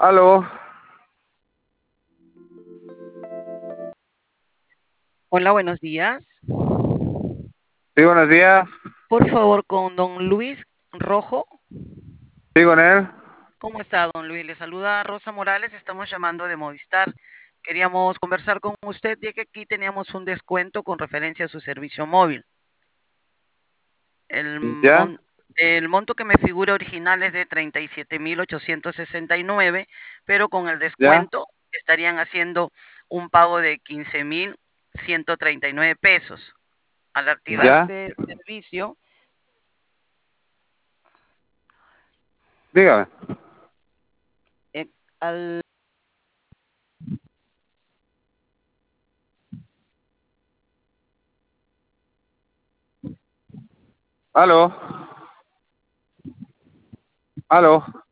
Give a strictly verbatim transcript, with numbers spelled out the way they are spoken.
Aló, Hola, buenos días. sí, buenos días, Por favor, con don Luis Rojo. sí, con él, ¿Cómo está, don Luis? Le saluda Rosa Morales. Estamos llamando de Movistar. Queríamos conversar con usted, ya que aquí teníamos un descuento con referencia a su servicio móvil. El, ya, mon- el monto que me figura original es de treinta y siete mil ochocientos sesenta y nueve, pero con el ya, descuento estarían haciendo un pago de quince mil ciento treinta y nueve pesos. Al activar ya, este servicio, dígame. eh, al Aló, aló,